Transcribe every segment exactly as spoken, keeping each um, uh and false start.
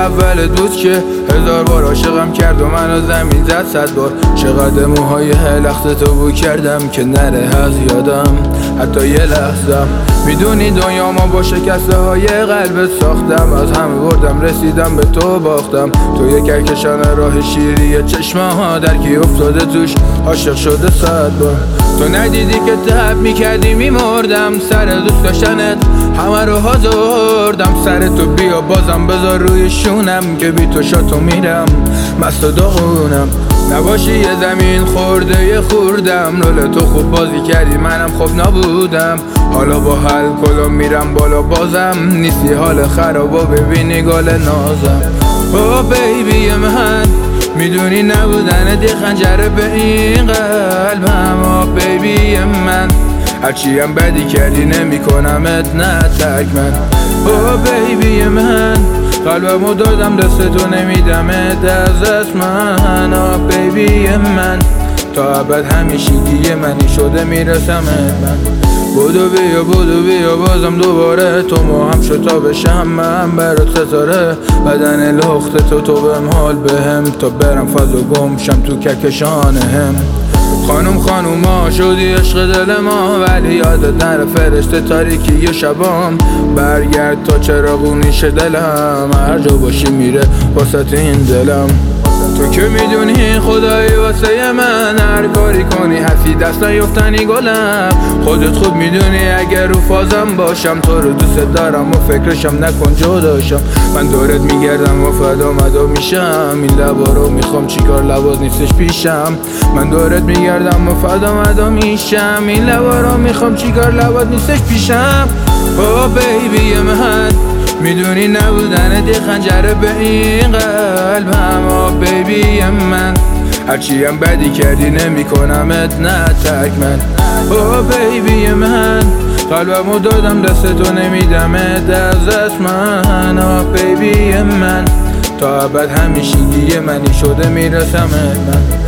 اول بود که هزار بار عاشقم کرد و منو زمین زد صد بار. چقدر موهای لخت تو بو کردم که نره از یادم حتی یه لحظم. میدونی دنیا ما با شکسته های قلبت ساختم، از همه بردم رسیدم به تو باختم. تو یک کهکشان راه شیری چشمه ها درکی افتاده توش عاشق شده صد بار. تو ندیدی که تب میکردی میمردم سر دوست داشتنت، همه رو حاضردم سر تو بیا بازم بذار روی شونم که بی تو شاتو میرم مست و داغونم. نباشی یه زمین خورده یه خوردم، رول تو خوب بازی کردی منم خوب نبودم. حالا با حل کلم میرم بالا بازم نیستی حال خراب و ببینی گل نازم. او بیبی من میدونی نبودن دی خنجره به این قلبم. او بیبی من هرچی هم بدی کردی نمی کنمت نه ترک من. او بیبی من قلبمو دادم دست تو نمیدمت از دست من. او بیبی من تا ابد همیشگی منی شده میرسم من. بودو بیا بودو بیا بازم دوباره تو ما هم شد تا بشم من برات ستاره. بدن لخت تو تو بهم حال بهم تا برم فضا گم شم تو کهکشان هم. خانوم خانوما شدی عشق دل ما ولی یادت نره فرشته تاریکی و شبام. برگرد تا چراغونیش دلم هر جا باشی میره واسه این دلم. تو که میدونی خدایی واسه من هر کاری کنی حسی دست نیفتنی گلم. خودت خوب میدونی اگر رو فازم باشم تو رو دوست دارم و فکرشم نکن جداشم. من دورت میگردم و فدا مدا میشم این لبا رو میخوام چیکار لباس نیستش پیشم. من دورت میگردم و فدا مدا میشم این لبا رو میخوام چیکار لباس نیستش پیشم. او بیبی من میدونی نبودن دی خنجره به این قلبم. او بیبی من هرچی هم بدی کردی نمی کنمت نه تک من. او بیبی من قلبمو دادم دست تو نمیدمت از دست من. او بیبی من تا ابد همیشگی منی شده میرسم من.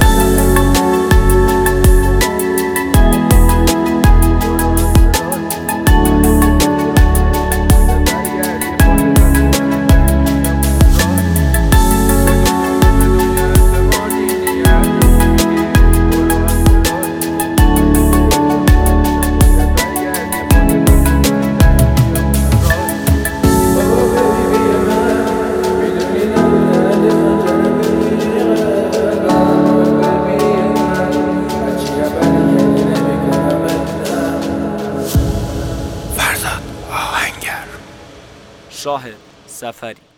شاهد سفری.